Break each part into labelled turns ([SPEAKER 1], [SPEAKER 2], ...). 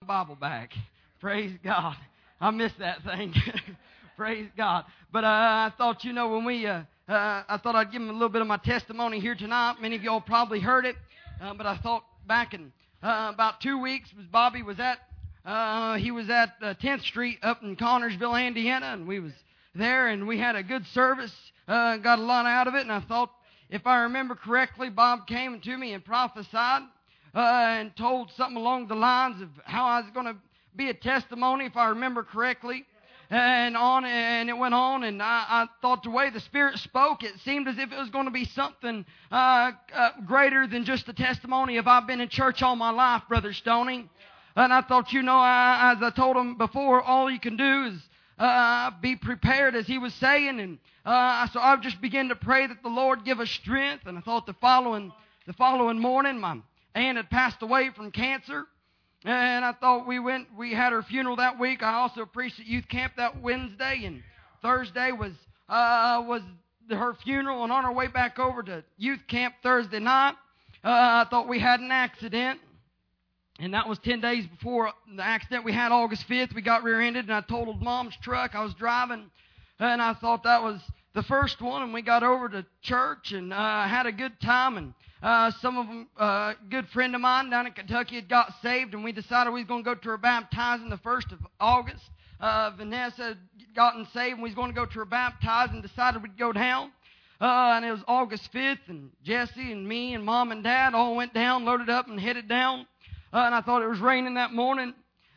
[SPEAKER 1] Bible back. Praise God. I missed that thing. Praise God. But I thought, when I thought I'd give them a little bit of my testimony here tonight. Many of y'all probably heard it. But I thought back in about 2 weeks, Bobby was at 10th Street up in Connersville, Indiana, and we was there, and we had a good service. Got a lot out of it, and I thought, if I remember correctly, Bob came to me and prophesied and told something along the lines of how I was going to be a testimony, if I remember correctly. And it went on, and I thought the way the Spirit spoke, it seemed as if it was going to be something greater than just a testimony of I've been in church all my life, Brother Stoney. And I thought, as I told him before, all you can do is be prepared, as he was saying. And so I just began to pray that the Lord give us strength. And I thought the following morning, my aunt had passed away from cancer. And I thought we had her funeral that week. I also preached at youth camp that Wednesday, and Thursday was her funeral. And on our way back over to youth camp Thursday night, I thought we had an accident. And that was 10 days before the accident we had, August 5th. We got rear-ended, and I totaled Mom's truck. I was driving, and I thought that was the first one. And we got over to church and had a good time. And some of them, a good friend of mine down in Kentucky had got saved, and we decided we was going to go to her baptizing the 1st of August. Vanessa had gotten saved, and we was going to go to her baptizing, decided we'd go down. And it was August 5th, and Jesse and me and Mom and Dad all went down, loaded up, and headed down. And I thought it was raining that morning.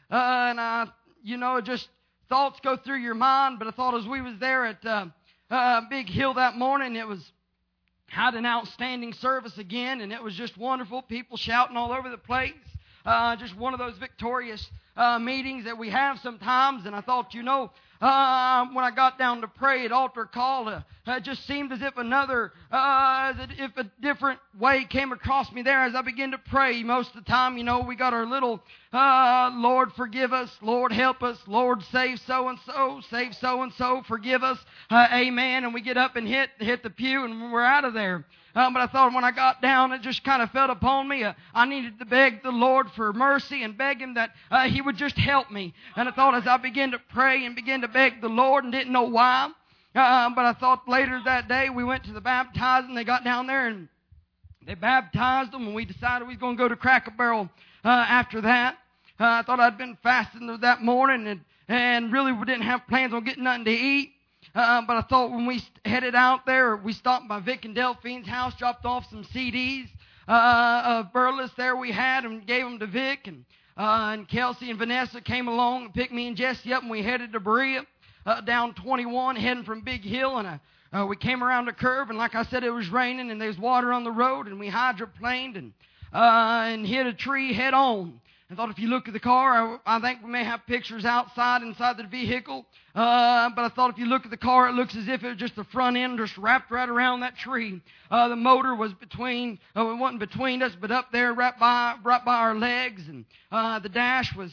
[SPEAKER 1] Just thoughts go through your mind. But I thought as we was there at Big Hill that morning, it was had an outstanding service again, and it was just wonderful. People shouting all over the place. Just one of those victorious meetings that we have sometimes. And I thought, when I got down to pray at altar call, it just seemed as if if a different way came across me there as I began to pray. Most of the time, we got our little, Lord, forgive us, Lord, help us, Lord, save so-and-so, save so-and-so, forgive us, amen. And we get up and hit the pew, and we're out of there. But I thought when I got down, it just kind of fell upon me. I needed to beg the Lord for mercy and beg Him that He would just help me. And I thought as I began to pray and began to beg the Lord and didn't know why. But I thought later that day we went to the baptizing. They got down there and they baptized them, and we decided we was going to go to Cracker Barrel after that. I thought I'd been fasting that morning and really didn't have plans on getting nothing to eat. But I thought when we headed out there, we stopped by Vic and Delphine's house, dropped off some CDs of Burles there we had, and gave them to Vic. And Kelsey and Vanessa came along and picked me and Jesse up, and we headed to Berea, down 21, heading from Big Hill. And we came around a curve, and like I said, it was raining, and there was water on the road, and we hydroplaned and hit a tree head on. I thought if you look at the car, I think we may have pictures inside the vehicle. But I thought if you look at the car, it looks as if it was just the front end just wrapped right around that tree. The motor was it wasn't between us, but up there right by our legs. And the dash was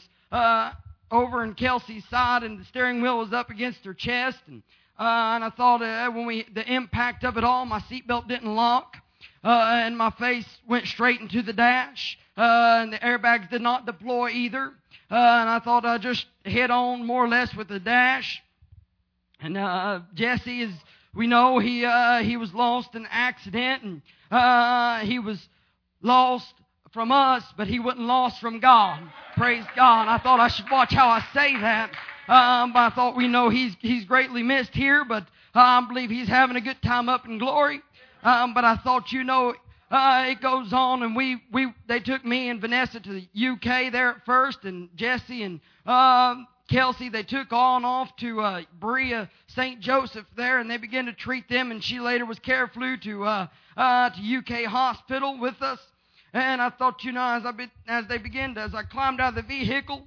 [SPEAKER 1] over in Kelsey's side, and the steering wheel was up against her chest. And I thought the impact of it all, my seatbelt didn't lock. And my face went straight into the dash. And the airbags did not deploy either. And I thought I'd just head on more or less with the dash. And Jesse, as we know, he was lost in an accident. And he was lost from us, but he wasn't lost from God. Praise God. I thought I should watch how I say that. But I thought he's greatly missed here, but I believe he's having a good time up in glory. But I thought, it goes on, and they took me and Vanessa to the UK there at first, and Jesse and Kelsey, they took on off to Berea St. Joseph there, and they began to treat them, and she later was care flew to UK hospital with us. And I thought, as I climbed out of the vehicle,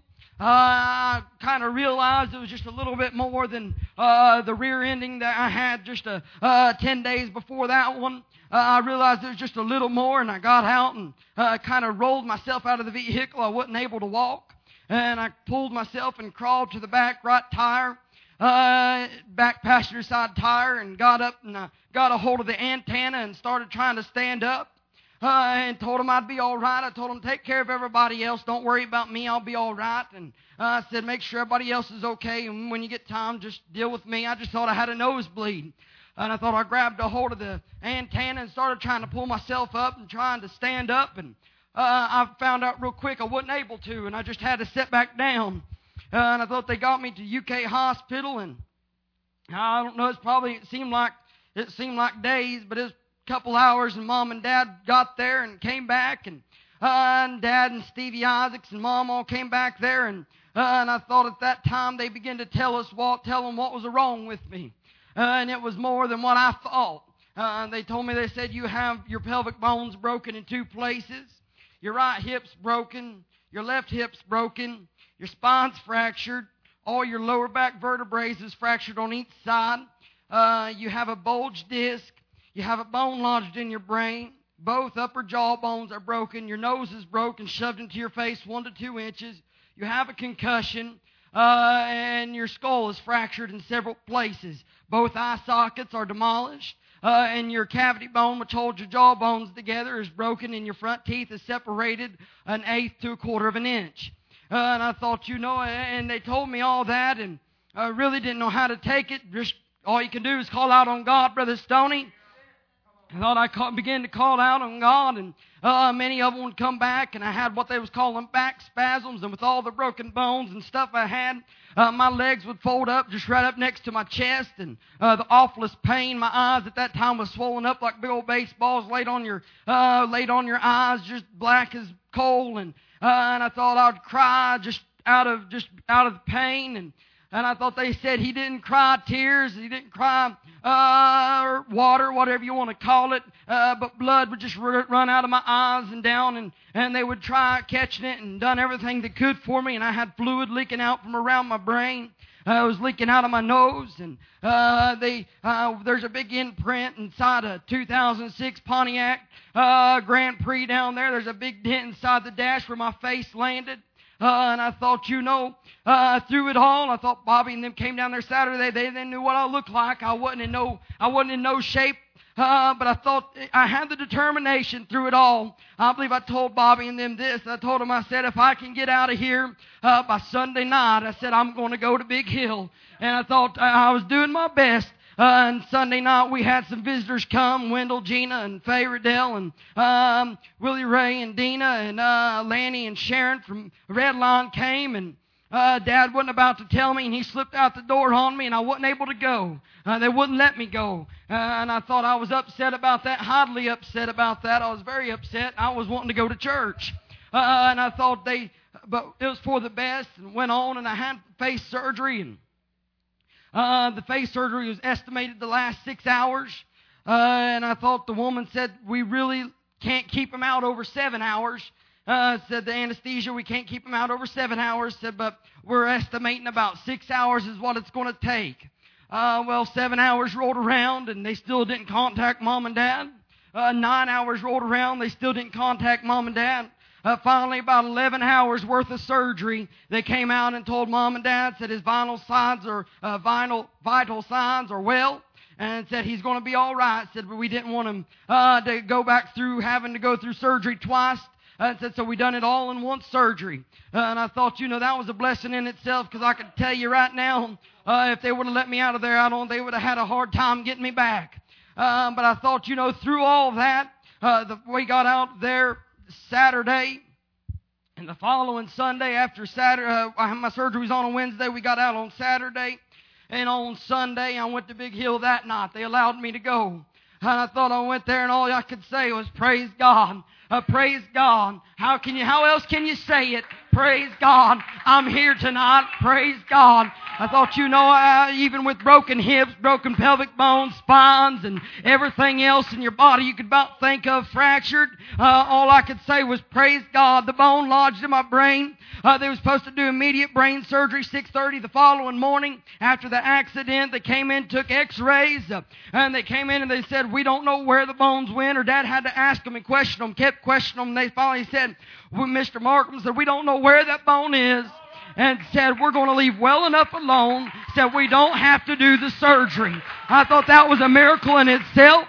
[SPEAKER 1] I kind of realized it was just a little bit more than the rear ending that I had just 10 days before that one. I realized there was just a little more, and I got out and kind of rolled myself out of the vehicle. I wasn't able to walk, and I pulled myself and crawled to the back right tire, back passenger side tire, and got up and got a hold of the antenna and started trying to stand up. and told them I'd be all right. I told them, take care of everybody else. Don't worry about me. I'll be all right. And I said, make sure everybody else is okay. And when you get time, just deal with me. I just thought I had a nosebleed. And I thought I grabbed a hold of the antenna and started trying to pull myself up and trying to stand up. And I found out real quick I wasn't able to, and I just had to sit back down. And I thought they got me to UK hospital, and I don't know, it seemed like days, but it was a couple hours, and Mom and Dad got there and came back, and Dad and Stevie Isaacs and Mom all came back there, and I thought at that time they began to tell them what was wrong with me. And it was more than what I thought. They said you have your pelvic bones broken in 2 places. Your right hip's broken. Your left hip's broken. Your spine's fractured. All your lower back vertebrae is fractured on each side. You have a bulged disc. You have a bone lodged in your brain. Both upper jaw bones are broken. Your nose is broken, shoved into your face 1 to 2 inches. You have a concussion. And your skull is fractured in several places. Both eye sockets are demolished. And your cavity bone, which holds your jaw bones together, is broken, and your front teeth is separated 1/8 to 1/4 of an inch. And I thought, and they told me all that, and I really didn't know how to take it. Just all you can do is call out on God, Brother Stoney. I thought I began to call out on God, and many of them would come back, and I had what they was calling back spasms, and with all the broken bones and stuff I had, my legs would fold up just right up next to my chest, and the awfulest pain. My eyes at that time was swollen up like big old baseballs laid on your eyes, just black as coal, and I thought I'd cry just out of the pain, and I thought they said he didn't cry tears, he didn't cry water, whatever you want to call it, but blood would just run out of my eyes and down, and they would try catching it and done everything they could for me, and I had fluid leaking out from around my brain. It was leaking out of my nose, and there's a big imprint inside a 2006 Pontiac Grand Prix down there. There's a big dent inside the dash where my face landed. And I thought, through it all, I thought Bobby and them came down there Saturday. They knew what I looked like. I wasn't in no shape. But I thought I had the determination through it all. I believe I told Bobby and them this. I told them, I said, if I can get out of here by Sunday night, I said, I'm going to go to Big Hill. And I thought I was doing my best. And Sunday night we had some visitors come, Wendell, Gina, and Faye Riddell, and Willie Ray and Dina, and Lanny and Sharon from Red Line came, and Dad wasn't about to tell me, and he slipped out the door on me, and I wasn't able to go. They wouldn't let me go. And I thought I was upset about that, highly upset about that. I was very upset. I was wanting to go to church. And I thought but it was for the best, and went on, and I had face surgery, and the face surgery was estimated to last 6 hours. And I thought the woman said, we really can't keep him out over 7 hours. Said the anesthesia, we can't keep him out over 7 hours. Said, but we're estimating about 6 hours is what it's going to take. 7 hours rolled around, and they still didn't contact Mom and Dad. 9 hours rolled around, they still didn't contact Mom and Dad. Finally, about 11 hours worth of surgery, they came out and told Mom and Dad, said his vital signs are well, and said he's going to be all right. Said, but we didn't want him to go back through having to go through surgery twice. And said, so we done it all in one surgery. And I thought, that was a blessing in itself, because I could tell you right now, if they would have let me out of there, they would have had a hard time getting me back. But I thought, through all that, we got out there Saturday, and the following Sunday after Saturday, my surgery was on a Wednesday. We got out on Saturday, and on Sunday I went to Big Hill that night. They allowed me to go, and I thought I went there, and all I could say was praise God. Praise God. How else can you say it? Praise God. I'm here tonight. Praise God. I thought, even with broken hips, broken pelvic bones, spines, and everything else in your body you could about think of fractured, all I could say was praise God. The bone lodged in my brain. They were supposed to do immediate brain surgery 6:30 the following morning. After the accident, they came in, took x-rays, and they came in and they said, we don't know where the bones went, or Dad had to ask them and question them, kept questioning them. They finally said, well, Mr. Markham said, we don't know where that bone is. and said, we're going to leave well enough alone, said we don't have to do the surgery. I thought that was a miracle in itself.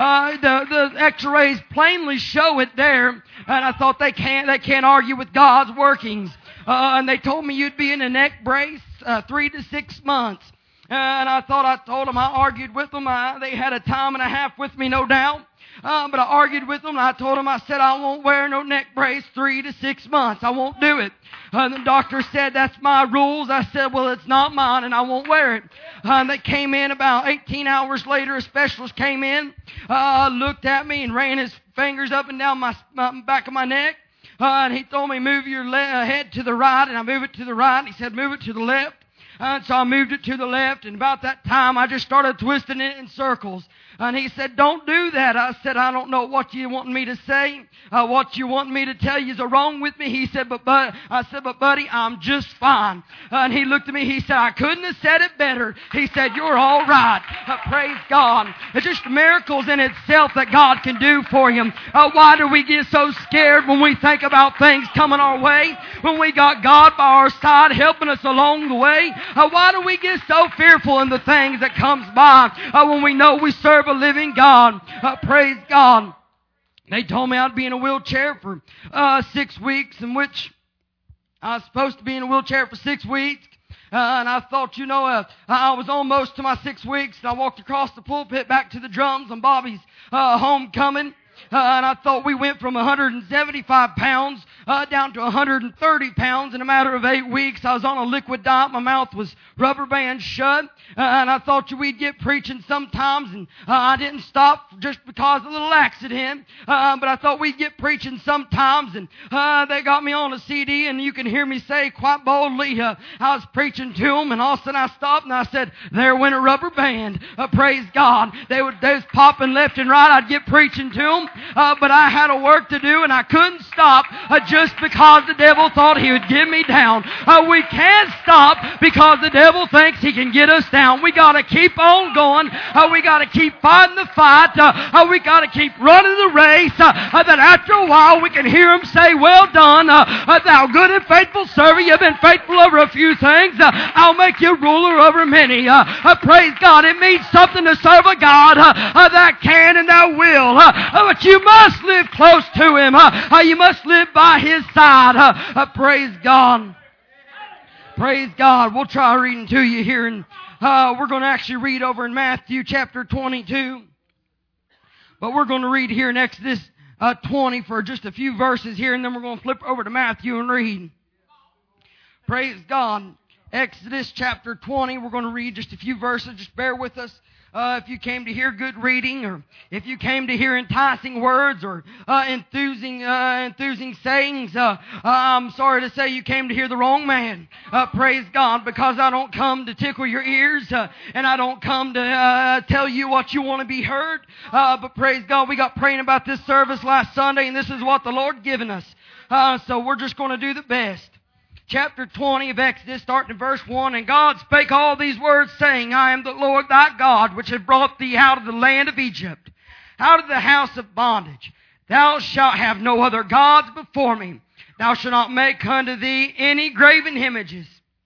[SPEAKER 1] The x-rays plainly show it there, and I thought they can't argue with God's workings. And they told me you'd be in a neck brace 3 to 6 months. And I told them, I argued with them. They had a time and a half with me, no doubt. But I argued with them, and I told them, I said, I won't wear no neck brace 3 to 6 months. I won't do it. The doctor said, that's my rules. I said, well, it's not mine, and I won't wear it. They came in about 18 hours later. A specialist came in, looked at me, and ran his fingers up and down my back of my neck. And he told me, move your head to the right, and I moved it to the right. And he said, move it to the left. And so I moved it to the left, and about that time I just started twisting it in circles. And he said, don't do that. I said, I don't know what you want me to say. What you want me to tell you is wrong with me. He said, but buddy, I'm just fine. And he looked at me. He said, I couldn't have said it better. He said, you're all right. Praise God. It's just miracles in itself that God can do for you. Why do we get so scared when we think about things coming our way? When we got God by our side helping us along the way? Why do we get so fearful in the things that comes by when we know we serve a living God? Praise God. They told me I'd be in a wheelchair for 6 weeks, in which I was supposed to be in a wheelchair for 6 weeks. And I thought, I was almost to my 6 weeks. And I walked across the pulpit back to the drums on Bobby's homecoming. And I thought we went from 175 pounds down to 130 pounds in a matter of 8 weeks. I was on a liquid diet. My mouth was rubber band shut. And I thought we'd get preaching sometimes. And I didn't stop just because of a little accident. But I thought we'd get preaching sometimes. And they got me on a CD. And you can hear me say quite boldly, I was preaching to them. And all of a sudden I stopped and I said, there went a rubber band. Praise God. They was popping left and right. I'd get preaching to them. But I had a work to do, and I couldn't stop just because the devil thought he would get me down. We can't stop because the devil thinks he can get us down. We got to keep on going. We got to keep fighting the fight. We got to keep running the race. That after a while we can hear him say, well done, thou good and faithful servant. You've been faithful over a few things. I'll make you ruler over many. Praise God. It means something to serve a God that can and that will. But you must live close to him. You must live by his side. Praise God. Praise God. We'll try reading to you here. And we're going to actually read over in Matthew chapter 22. But we're going to read here in Exodus 20 for just a few verses here. And then we're going to flip over to Matthew and read. Praise God. Exodus chapter 20. We're going to read just a few verses. Just bear with us. If you came to hear good reading, or if you came to hear enticing words or enthusing sayings, I'm sorry to say you came to hear the wrong man. Praise God, because I don't come to tickle your ears, and I don't come to tell you what you want to be heard. But praise God, we got praying about this service last Sunday, and this is what the Lord given us. So we're just going to do the best. Chapter 20 of Exodus, starting in verse 1. And God spake all these words, saying, I am the Lord thy God, which have brought thee out of the land of Egypt, out of the house of bondage. Thou shalt have no other gods before me. Thou shalt not make unto thee any graven image,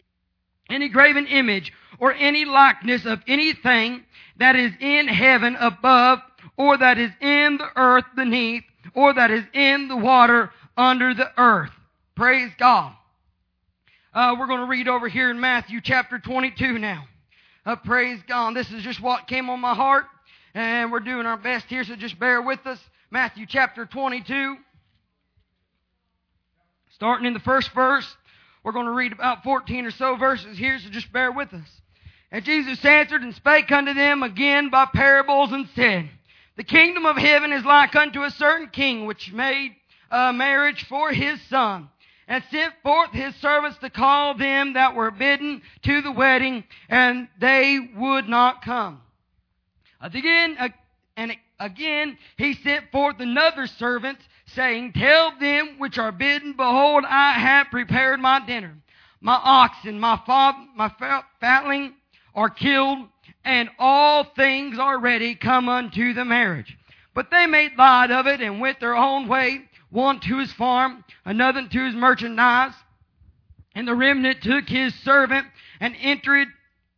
[SPEAKER 1] or any likeness of anything that is in heaven above, or that is in the earth beneath, or that is in the water under the earth. Praise God. We're going to read over here in Matthew chapter 22 now. Praise God. This is just what came on my heart. And we're doing our best here, so just bear with us. Matthew chapter 22. Starting in the first verse. We're going to read about 14 or so verses here, so just bear with us. And Jesus answered and spake unto them again by parables and said, the kingdom of heaven is like unto a certain king which made a marriage for his son, and sent forth his servants to call them that were bidden to the wedding, and they would not come. Again he sent forth another servant, saying, tell them which are bidden, behold, I have prepared my dinner. My oxen, my fatling are killed, and all things are ready. Come unto the marriage. But they made light of it, and went their own way, one to his farm, another to his merchandise. And the remnant took his servant and entered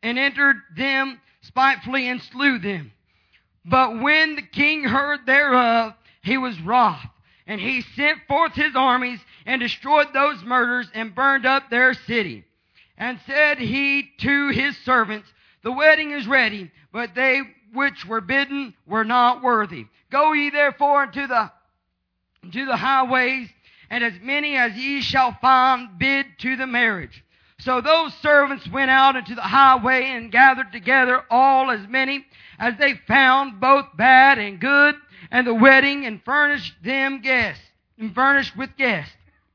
[SPEAKER 1] them spitefully and slew them. But when the king heard thereof, he was wroth. And he sent forth his armies and destroyed those murders and burned up their city. And said he to his servants, the wedding is ready, but they which were bidden were not worthy. Go ye therefore into the highways, and as many as ye shall find, bid to the marriage. So those servants went out into the highway and gathered together all as many as they found, both bad and good, and the wedding, and furnished with guests.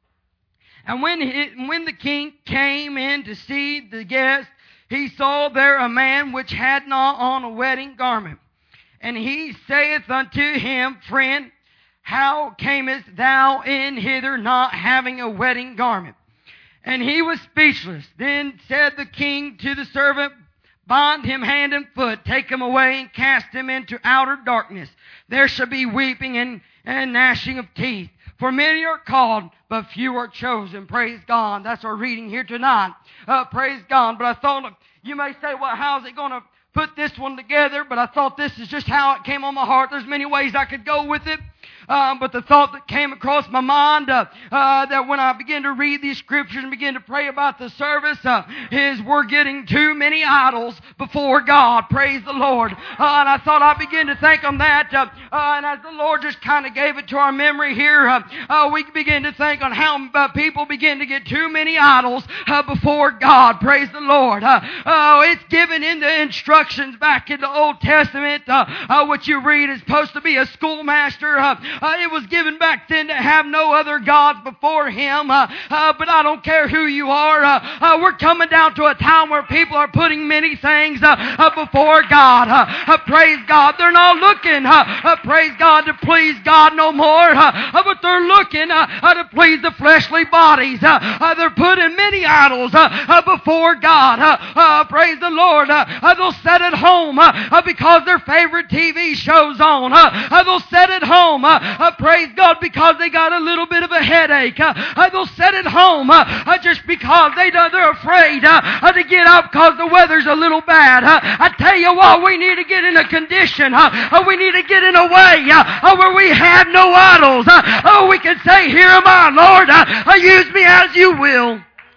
[SPEAKER 1] And when the king came in to see the guests, he saw there a man which had not on a wedding garment. And he saith unto him, Friend, how camest thou in hither not having a wedding garment? And he was speechless. Then said the king to the servant, Bind him hand and foot, take him away, and cast him into outer darkness. There shall be weeping and gnashing of teeth. For many are called, but few are chosen. Praise God. That's our reading here tonight. Praise God. But I thought, you may say, well, how's it going to put this one together? But I thought this is just how it came on my heart. There's many ways I could go with it. But the thought that came across my mind that when I began to read these scriptures and begin to pray about the service is we're getting too many idols before God. Praise the Lord. And I thought I'd begin to think on that. And as the Lord just kind of gave it to our memory here, we begin to think on how people begin to get too many idols before God. Praise the Lord. It's given in the instructions back in the Old Testament. What you read is supposed to be a schoolmaster. It was given back then to have no other gods before Him. But I don't care who you are. We're coming down to a time where people are putting many things before God. Praise God. They're not looking, praise God, to please God no more. But they're looking to please the fleshly bodies. They're putting many idols before God. Praise the Lord. They'll sit at home because their favorite TV show's on. They'll sit at home, praise God, because they got a little bit of a headache. They'll sit at home just because they're afraid to get up because the weather's a little bad. I tell you what, we need to get in a condition. We need to get in a way where we have no idols. We can say, Here am I, Lord. Use me as you will.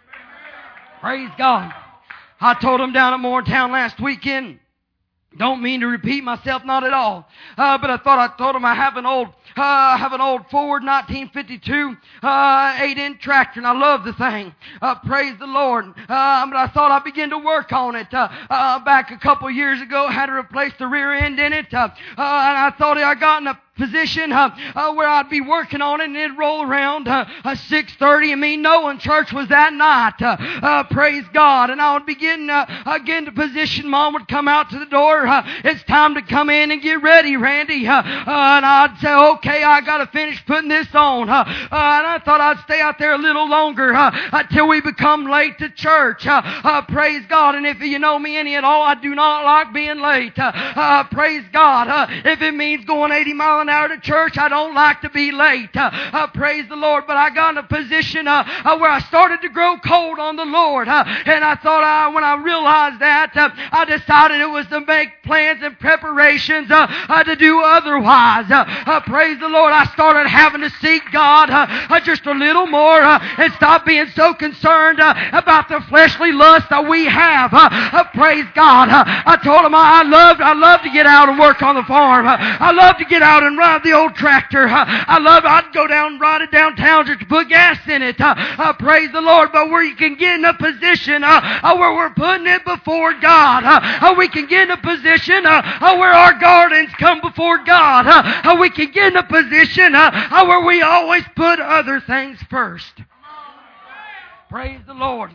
[SPEAKER 1] Praise God. I told them down at Moretown last weekend. Don't mean to repeat myself, not at all. But I told them I have an old Ford 1952 8-inch tractor, and I love the thing. Praise the Lord. But I thought I'd begin to work on it. Back a couple years ago, I had to replace the rear end in it. And I thought I got in a position where I'd be working on it, and it'd roll around 6:30, and me knowing church was that night. Praise God. And I would begin again to position. Mom would come out to the door. It's time to come in and get ready, Randy. And I'd say, okay, I got to finish putting this on. And I thought I'd stay out there a little longer until we become late to church. Praise God. And if you know me any at all, I do not like being late. Praise God. If it means going 80 miles an hour to church, I don't like to be late. Praise the Lord. But I got in a position where I started to grow cold on the Lord. And I thought when I realized that, I decided it was to make plans and preparations to do otherwise. Praise the Lord. I started having to seek God just a little more and stop being so concerned about the fleshly lust that we have. Praise God. I told him I love to get out and work on the farm. I love to get out and ride the old tractor. I'd go down and ride it downtown just to put gas in it. Praise the Lord. But where you can get in a position where we're putting it before God. We can get in a position where our gardens come before God. We can get in a position where we always put other things first. Praise the Lord.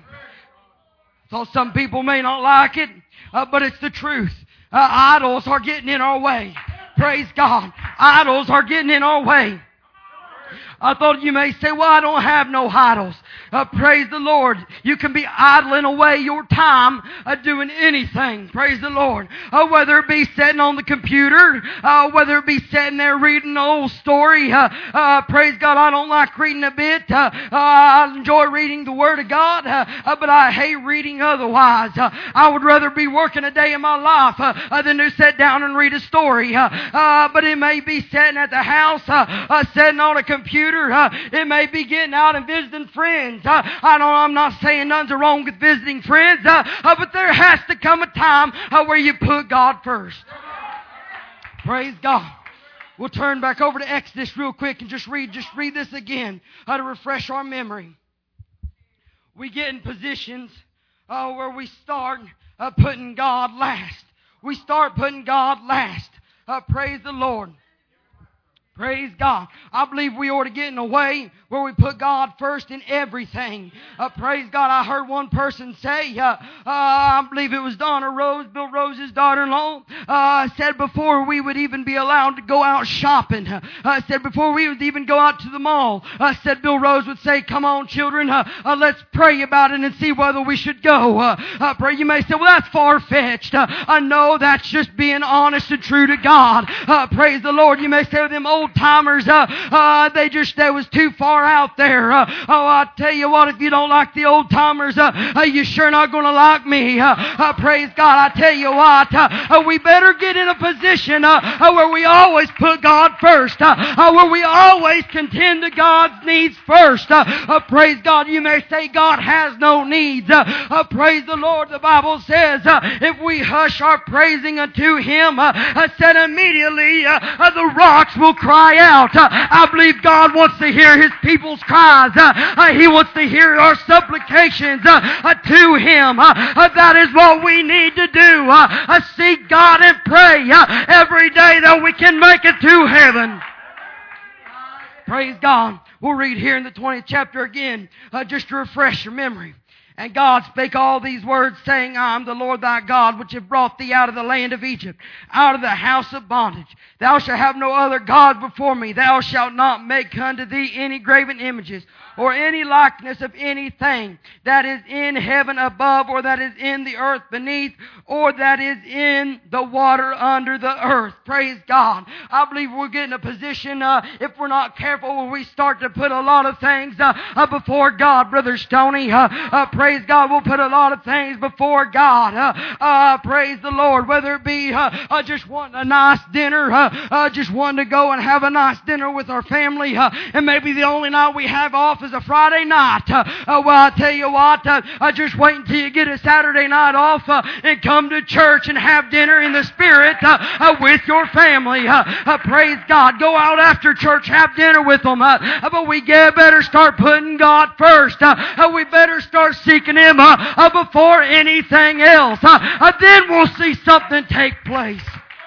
[SPEAKER 1] So some people may not like it, but it's the truth. Idols are getting in our way. Praise God. Idols are getting in our way. I thought you may say, well, I don't have no idols. Praise the Lord. You can be idling away your time doing anything. Praise the Lord. Whether it be sitting on the computer, whether it be sitting there reading an old story. Praise God, I don't like reading a bit. I enjoy reading the Word of God, but I hate reading otherwise. I would rather be working a day in my life than to sit down and read a story. But it may be sitting at the house, sitting on a computer. It may be getting out and visiting friends. I'm not saying nothing's wrong with visiting friends, but there has to come a time where you put God first. Praise God. We'll turn back over to Exodus real quick and just read this again to refresh our memory. We get in positions where we start putting God last. We start putting God last. Praise the Lord. Praise God. I believe we ought to get in a way where we put God first in everything. Praise God. I heard one person say, I believe it was Donna Rose, Bill Rose's daughter-in-law, said before we would even be allowed to go out shopping, said before we would even go out to the mall, said Bill Rose would say, come on children, let's pray about it and see whether we should go. Pray. You may say, well, that's far-fetched. I know that's just being honest and true to God. Praise the Lord. You may say, them old timers, they was too far out there. I tell you what, if you don't like the old timers, you sure not going to like me. Praise God. I tell you what, we better get in a position where we always put God first, where we always contend to God's needs first. Praise God. You may say God has no needs. Praise the Lord. The Bible says, if we hush our praising unto Him, said immediately the rocks will cry out. I believe God wants to hear His people's cries. He wants to hear our supplications to Him. That is what we need to do. Seek God and pray every day that we can make it to heaven. Praise God. We'll read here in the 20th chapter again, just to refresh your memory. And God spake all these words, saying, I am the Lord thy God, which have brought thee out of the land of Egypt, out of the house of bondage. Thou shalt have no other God before me. Thou shalt not make unto thee any graven images, or any likeness of anything that is in heaven above, or that is in the earth beneath, or that is in the water under the earth. Praise God. I believe we'll get in a position, if we're not careful, where we start to put a lot of things before God, Brother Stoney. Praise God. We'll put a lot of things before God. Praise the Lord. Whether it be just wanting a nice dinner, just wanting to go and have a nice dinner with our family, and maybe the only night we have off is a Friday night. Well, I tell you what, just wait until you get a Saturday night off and come to church and have dinner in the Spirit with your family. Praise God. Go out after church, have dinner with them. But we better start putting God first. We better start seeking Him before anything else. Then we'll see something take place.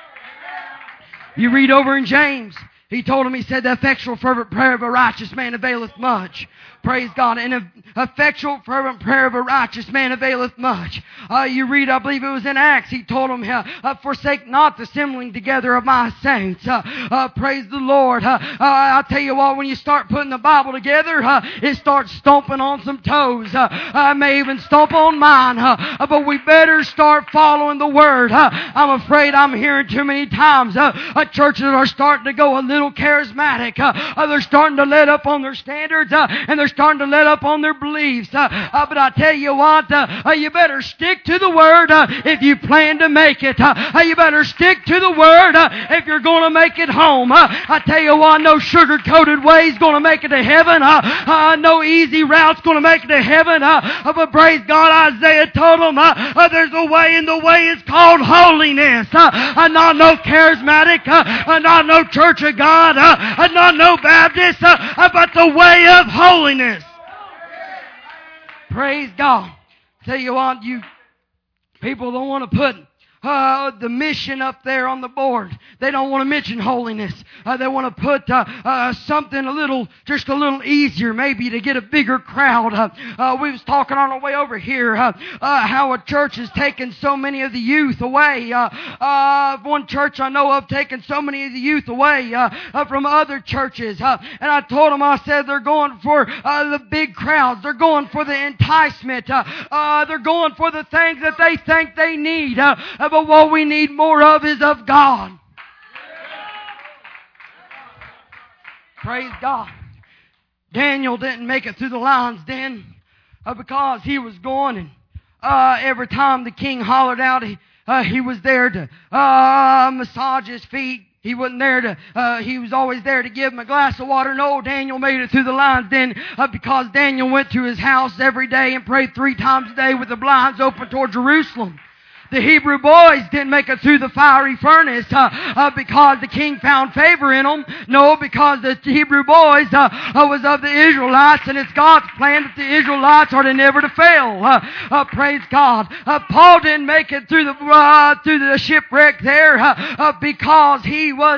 [SPEAKER 1] You read over in James. He told him, he said, the effectual fervent prayer of a righteous man availeth much. Praise God. And an effectual fervent prayer of a righteous man availeth much. You read, I believe it was in Acts, he told him, forsake not the assembling together of my saints. Praise the Lord. I tell you what, when you start putting the Bible together, it starts stomping on some toes. I may even stomp on mine. But we better start following the Word. I'm afraid I'm hearing too many times churches are starting to go a little charismatic. They're starting to let up on their standards, and they're starting to let up on their beliefs. But I tell you what, you better stick to the Word if you plan to make it. You better stick to the Word if you're going to make it home. I tell you what, no sugar-coated way is going to make it to heaven. No easy route's going to make it to heaven. But praise God, Isaiah told them there's a way, and the way is called holiness. Not no charismatic, not no Church of God, not no Baptist, but the way of holiness. Praise God. Tell you what, you people don't want to put the mission up there on the board. They don't want to mention holiness. They want to put something just a little easier, maybe to get a bigger crowd. We was talking on our way over here how a church has taken so many of the youth away. One church I know of taken so many of the youth away from other churches. And I told them, I said, they're going for the big crowds. They're going for the enticement. They're going for the things that they think they need. But what we need more of is of God. Praise God. Daniel didn't make it through the lion's den because he was going, and every time the king hollered out, he was there to massage his feet. He wasn't there he was always there to give him a glass of water. No, Daniel made it through the lion's den because Daniel went to his house every day and prayed 3 times a day with the blinds open toward Jerusalem. The Hebrew boys didn't make it through the fiery furnace because the king found favor in them. No, because the Hebrew boys was of the Israelites, and it's God's plan that the Israelites are never to fail. Praise God. Paul didn't make it through the shipwreck there because he was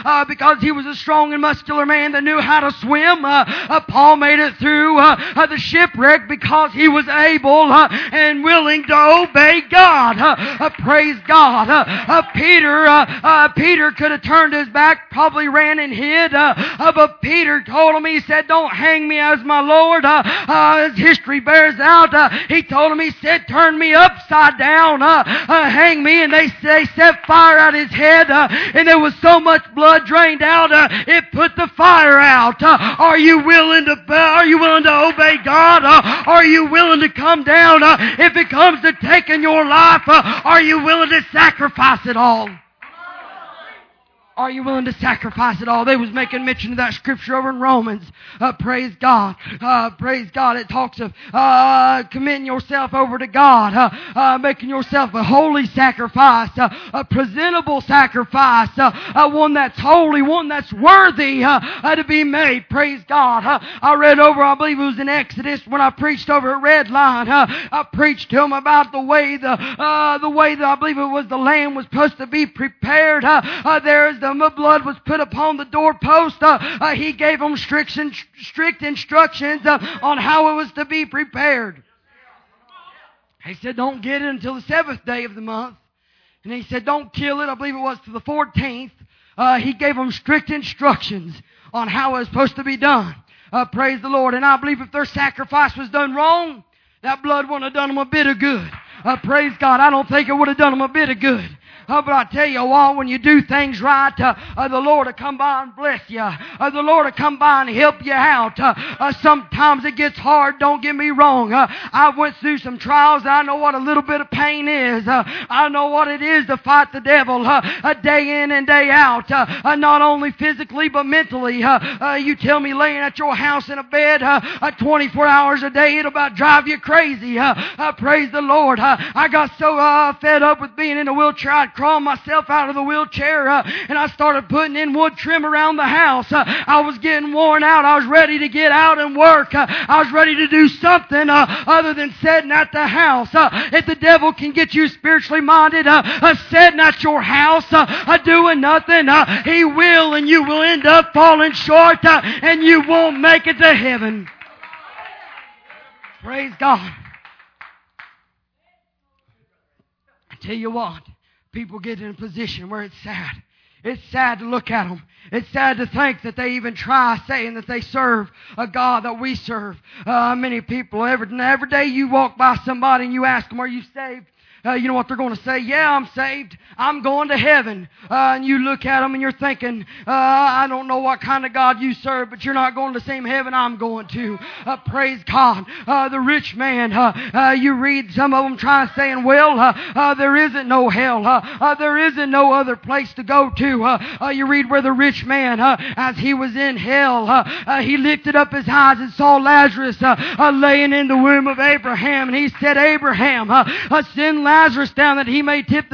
[SPEAKER 1] a strong and muscular man that knew how to swim. Paul made it through the shipwreck because he was able and willing to obey God. Praise God. Peter could have turned his back, probably ran and hid. But Peter told him, he said, don't hang me as my Lord. As history bears out, he told him, he said, turn me upside down. Hang me. And they set fire out his head. And there was so much blood drained out, it put the fire out. Are you willing to obey God? Are you willing to come down? If it comes to taking your life, are you willing to sacrifice it all? Are you willing to sacrifice it all? They was making mention of that scripture over in Romans. Praise God. Praise God. It talks of committing yourself over to God, making yourself a holy sacrifice, a presentable sacrifice, one that's holy, one that's worthy to be made. Praise God. I read over, I believe it was in Exodus when I preached over at Red Line. I preached to them about the way that I believe it was the lamb was supposed to be prepared. The blood was put upon the doorpost. He gave them strict instructions on how it was to be prepared. He said, don't get it until the 7th day of the month. And he said, don't kill it. I believe it was to the 14th. He gave them strict instructions on how it was supposed to be done. Praise the Lord. And I believe if their sacrifice was done wrong, that blood wouldn't have done them a bit of good. Praise God. I don't think it would have done them a bit of good. But I tell you what, when you do things right, the Lord will come by and bless you. The Lord will come by and help you out. Sometimes it gets hard, don't get me wrong. I went through some trials. I know what a little bit of pain is. I know what it is to fight the devil day in and day out. Not only physically, but mentally. You tell me laying at your house in a bed 24 hours a day, it'll about drive you crazy. Praise the Lord. I got so fed up with being in a wheelchair, I'd crawl myself out of the wheelchair and I started putting in wood trim around the house. I was getting worn out. I was ready to get out and work. I was ready to do something other than sitting at the house. If the devil can get you spiritually minded, sitting at your house, doing nothing, he will, and you will end up falling short and you won't make it to heaven. Praise God. I tell you what, people get in a position where it's sad. It's sad to look at them. It's sad to think that they even try saying that they serve a God that we serve. Many people, every day you walk by somebody and you ask them, are you saved? You know what they're going to say? Yeah, I'm saved. I'm going to heaven. And you look at them and you're thinking, I don't know what kind of God you serve, but you're not going to the same heaven I'm going to. Praise God. The rich man, you read some of them trying saying, well, there isn't no hell. There isn't no other place to go to. You read where the rich man, as he was in hell, he lifted up his eyes and saw Lazarus laying in the womb of Abraham. And he said, Abraham, send Lazarus Lazarus down that he may dip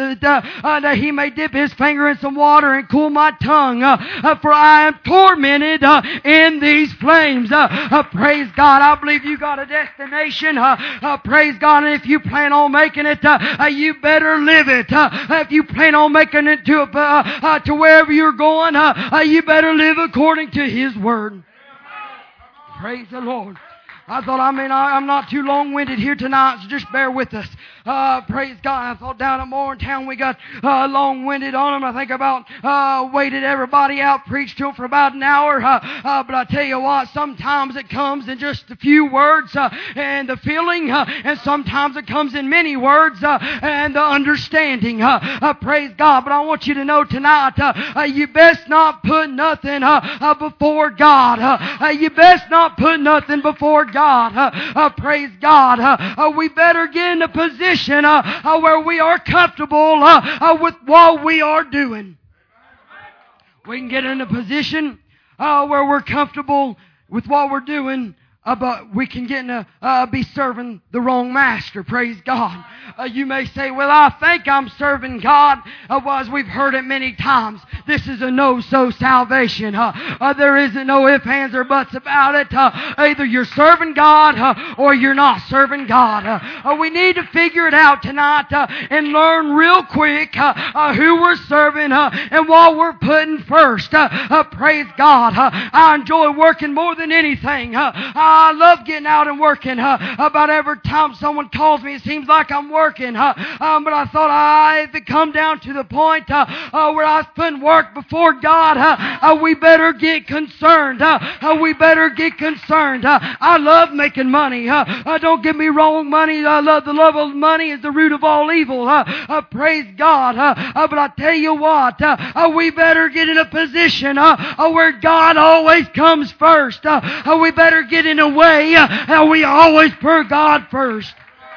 [SPEAKER 1] his finger in some water and cool my tongue. For I am tormented in these flames. Praise God. I believe you got a destination. Praise God. And if you plan on making it, you better live it. If you plan on making it to wherever you're going, you better live according to His Word. Praise the Lord. I'm not too long-winded here tonight, so just bear with us. Praise God. I thought down at Morgantown we got long-winded on them. I think about waited everybody out, preached to them for about an hour. But I tell you what, sometimes it comes in just a few words and the feeling, and sometimes it comes in many words and the understanding. Praise God. But I want you to know tonight, you best not put nothing before God. You best not put nothing before God. Praise God. We better get in a position where we are comfortable with what we are doing. We can get in a position where we're comfortable with what we're doing, but we can get in be serving the wrong master. Praise God. You may say, well, I think I'm serving God. As we've heard it many times, this is a no-so salvation. There isn't no ifs, ands, or buts about it. Either you're serving God or you're not serving God. We need to figure it out tonight and learn real quick who we're serving and what we're putting first. Praise God. I enjoy working more than anything. I love getting out and working. About every time someone calls me, it seems like I'm working. But I thought if it come down to the point where I was putting work before God, we better get concerned. We better get concerned. I love making money. Don't get me wrong, money. I love the love of money is the root of all evil. Praise God. But I tell you what, we better get in a position where God always comes first. We better get in a way we always put God first.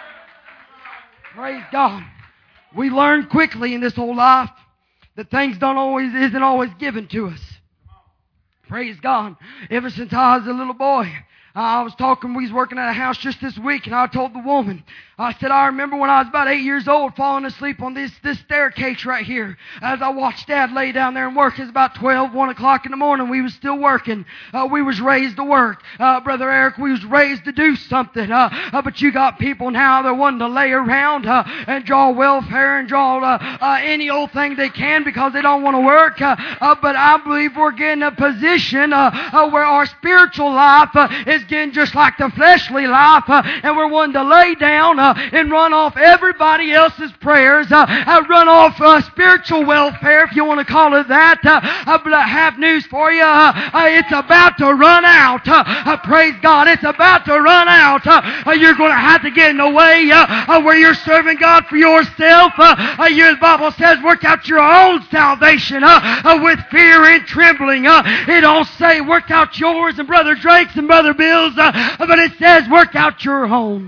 [SPEAKER 1] Praise God. We learn quickly in this whole life that things isn't always given to us. Praise God. Ever since I was a little boy, we was working at a house just this week, and I told the woman, I said, I remember when I was about 8 years old falling asleep on this staircase right here. As I watched Dad lay down there and work, it was about 1 o'clock in the morning. We was still working. We was raised to work. Brother Eric, we was raised to do something. But you got people now that want to lay around and draw welfare and draw any old thing they can because they don't want to work. But I believe we're getting a position where our spiritual life is getting just like the fleshly life, and we're wanting to lay down and run off everybody else's prayers, run off spiritual welfare, if you want to call it that. But I have news for you. It's about to run out. Praise God. It's about to run out. You're going to have to get in the way where you're serving God for yourself. The Bible says, work out your own salvation with fear and trembling. It don't say work out yours and Brother Drake's and Brother Bill's, but it says work out your own.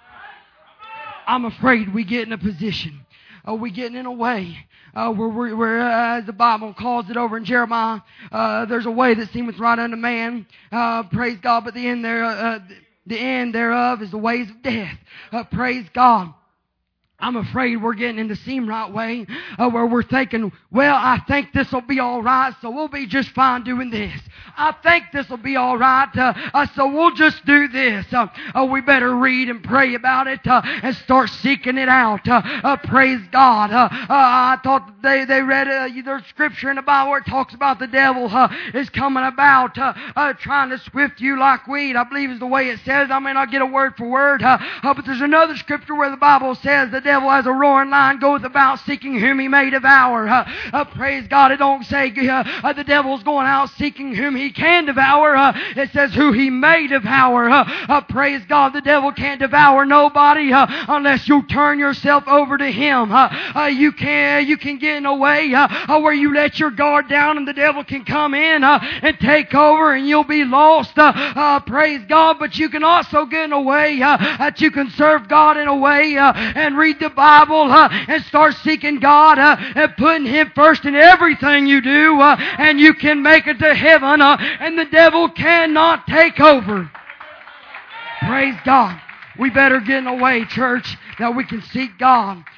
[SPEAKER 1] I'm afraid we get in a position, we get in a way where as the Bible calls it over in Jeremiah, there's a way that seemeth right unto man. Praise God, but the end thereof is the ways of death. Praise God. I'm afraid we're getting in the seem right way where we're thinking, well, I think this will be all right, so we'll be just fine doing this. I think this will be all right, so we'll just do this. We better read and pray about it and start seeking it out. Praise God. I thought they read there's scripture in the Bible where it talks about the devil is coming about trying to swift you like weed. I believe is the way it says. I may not get a word for word, but there's another scripture where the Bible says the devil as a roaring lion goeth about seeking whom he may devour. Praise God. It don't say the devil's going out seeking whom he can devour. It says who he may devour. Praise God. The devil can't devour nobody unless you turn yourself over to him. You can get in a way where you let your guard down and the devil can come in and take over and you'll be lost. Praise God. But you can also get in a way that you can serve God in a way and read the Bible and start seeking God and putting Him first in everything you do, and you can make it to heaven, and the devil cannot take over. Praise God. We better get in a way, church, that we can seek God.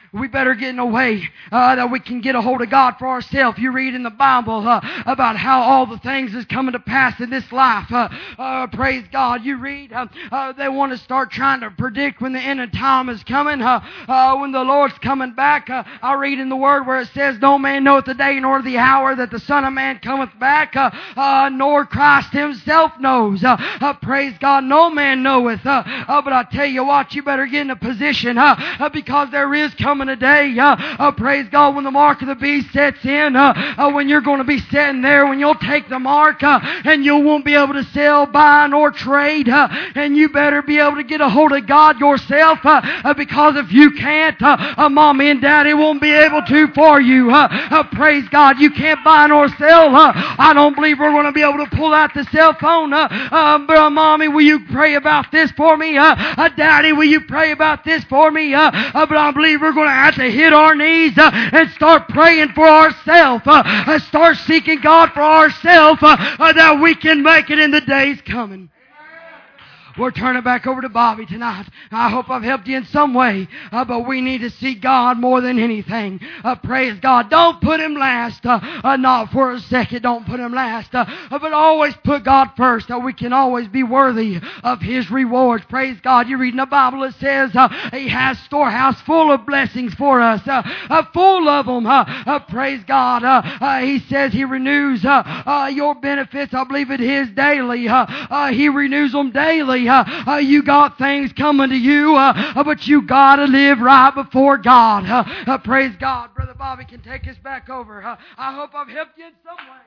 [SPEAKER 1] we better get in a way that we can get a hold of God for ourselves. You read in the Bible about how all the things is coming to pass in this life. Praise God. You read they want to start trying to predict when the end of time is coming, when the Lord's coming back. I read in the Word where it says, no man knoweth the day nor the hour that the Son of Man cometh back, nor Christ Himself knows. Praise God. No man knoweth. But I tell you what, you better get in a position because there is coming a day, praise God, when the mark of the beast sets in, when you're going to be sitting there, when you'll take the mark and you won't be able to sell, buy, nor trade, and you better be able to get a hold of God yourself because if you can't, Mommy and Daddy won't be able to for you. Praise God. You can't buy nor sell. I don't believe we're going to be able to pull out the cell phone. But Mommy, will you pray about this for me? Daddy, will you pray about this for me? But I believe we're going to have to hit our knees and start praying for ourselves. Start seeking God for ourselves that we can make it in the days coming. We're turning back over to Bobby tonight. I hope I've helped you in some way. But we need to see God more than anything. Praise God. Don't put Him last. Not for a second. Don't put Him last. But always put God first. We can always be worthy of His rewards. Praise God. You read in the Bible, it says He has storehouse full of blessings for us. Full of them. Praise God. He says He renews your benefits. I believe it is daily. He renews them daily. You got things coming to you, but you got to live right before God. Praise God. Brother Bobby can take us back over. I hope I've helped you in some way.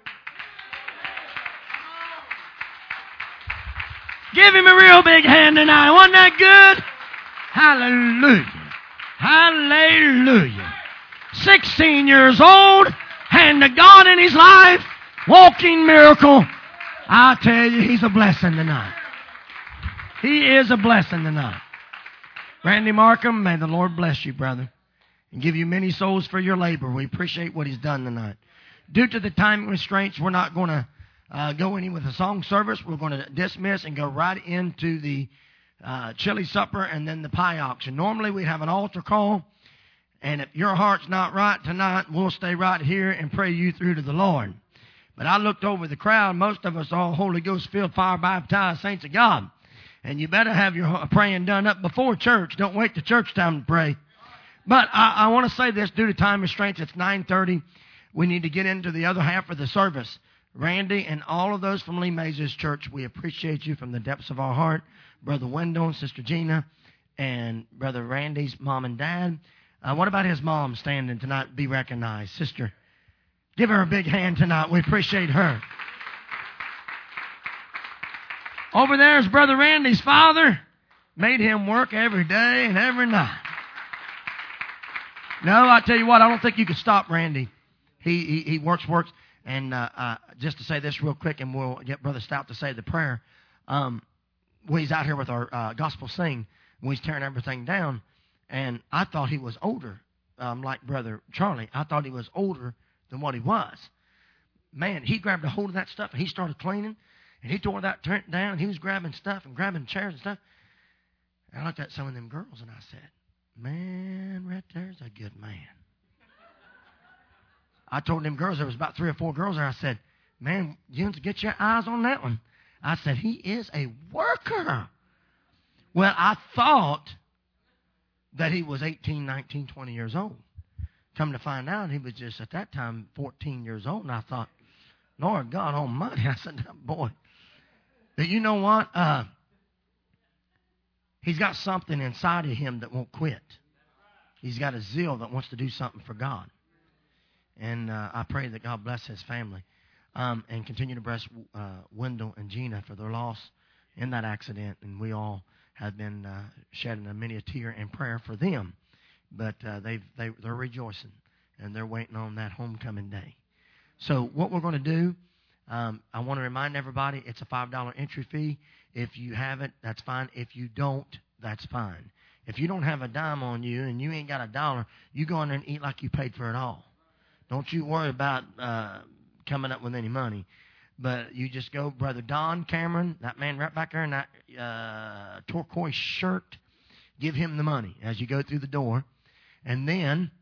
[SPEAKER 2] Give Him a real big hand tonight. Wasn't that good? Hallelujah. Hallelujah. 16 years old, hand of God in his life, walking miracle. I tell you, he's a blessing tonight. He is a blessing tonight. Randy Markham, may the Lord bless you, brother, and give you many souls for your labor. We appreciate what He's done tonight. Due to the time restraints, we're not going to go any with the song service. We're going to dismiss and go right into the chili supper and then the pie auction. Normally we'd have an altar call, and if your heart's not right tonight, we'll stay right here and pray you through to the Lord. But I looked over the crowd. Most of us all Holy Ghost filled, fire baptized saints of God. And you better have your praying done up before church. Don't wait till church time to pray. But I want to say this, due to time restraints, it's 9:30. We need to get into the other half of the service. Randy and all of those from Lee Mays' church, we appreciate you from the depths of our heart. Brother Wendell and Sister Gina and Brother Randy's mom and dad. What about his mom standing tonight? Be recognized. Sister, give her a big hand tonight. We appreciate her. Over there is Brother Randy's father. Made him work every day and every night. No, I tell you what, I don't think you can stop Randy. He works. And just to say this real quick, and we'll get Brother Stout to say the prayer. When he's out here with our gospel sing, when he's tearing everything down, and I thought he was older, like Brother Charlie. I thought he was older than what he was. Man, he grabbed a hold of that stuff and he started cleaning. And he tore that tent down. He was grabbing stuff and grabbing chairs and stuff. And I looked at some of them girls and I said, man, right there's a good man. I told them girls, there was about 3 or 4 girls there. I said, man, you get your eyes on that one. I said, he is a worker. Well, I thought that he was 18, 19, 20 years old. Come to find out, he was just at that time 14 years old. And I thought, Lord God Almighty. I said, boy. But you know what? He's got something inside of him that won't quit. He's got a zeal that wants to do something for God. And I pray that God bless his family and continue to bless Wendell and Gina for their loss in that accident. And we all have been shedding many a tear in prayer for them. But they're rejoicing, and they're waiting on that homecoming day. So what we're going to do, I want to remind everybody, it's a $5 entry fee. If you have it, that's fine. If you don't, that's fine. If you don't have a dime on you and you ain't got $1, you go in there and eat like you paid for it all. Don't you worry about coming up with any money. But you just go, Brother Don Cameron, that man right back there in that turquoise shirt, give him the money as you go through the door. And then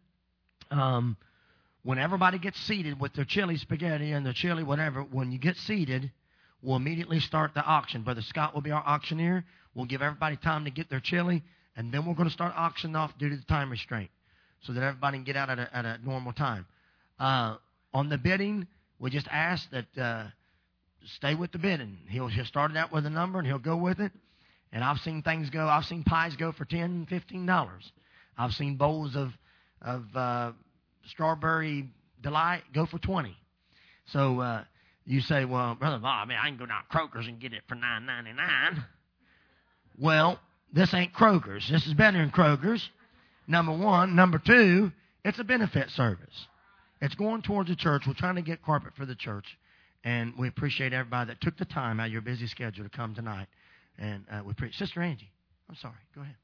[SPEAKER 2] when everybody gets seated with their chili spaghetti and their chili whatever, when you get seated, we'll immediately start the auction. Brother Scott will be our auctioneer. We'll give everybody time to get their chili, and then we're going to start auctioning off due to the time restraint so that everybody can get out at a normal time. On the bidding, we just ask that stay with the bidding. He'll start it out with a number, and he'll go with it. And I've seen pies go for $10, $15. I've seen bowls of strawberry delight go for $20. So you say, well, Brother Bob, I can go down to Kroger's and get it for $9.99. Well, this ain't Kroger's. This is better than Kroger's, number one. Number two, it's a benefit service. It's going towards the church. We're trying to get carpet for the church. And we appreciate everybody that took the time out of your busy schedule to come tonight. And we appreciate Sister Angie. I'm sorry. Go ahead.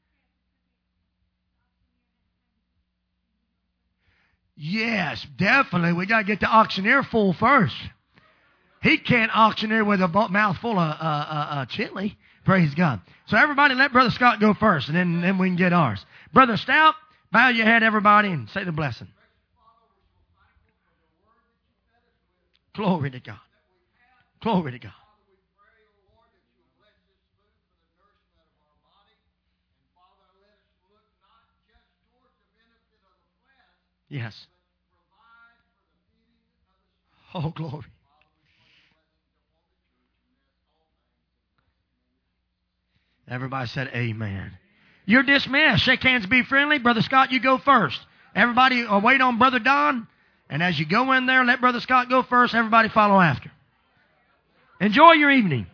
[SPEAKER 2] Yes, definitely. We got to get the auctioneer full first. He can't auctioneer with a mouth full of chili. Praise God. So everybody let Brother Scott go first, and then we can get ours. Brother Stout, bow your head, everybody, and say the blessing. Glory to God. Glory to God. Yes. Oh, glory. Everybody said amen. You're dismissed. Shake hands, be friendly. Brother Scott, you go first. Everybody wait on Brother Don. And as you go in there, let Brother Scott go first. Everybody follow after. Enjoy your evening.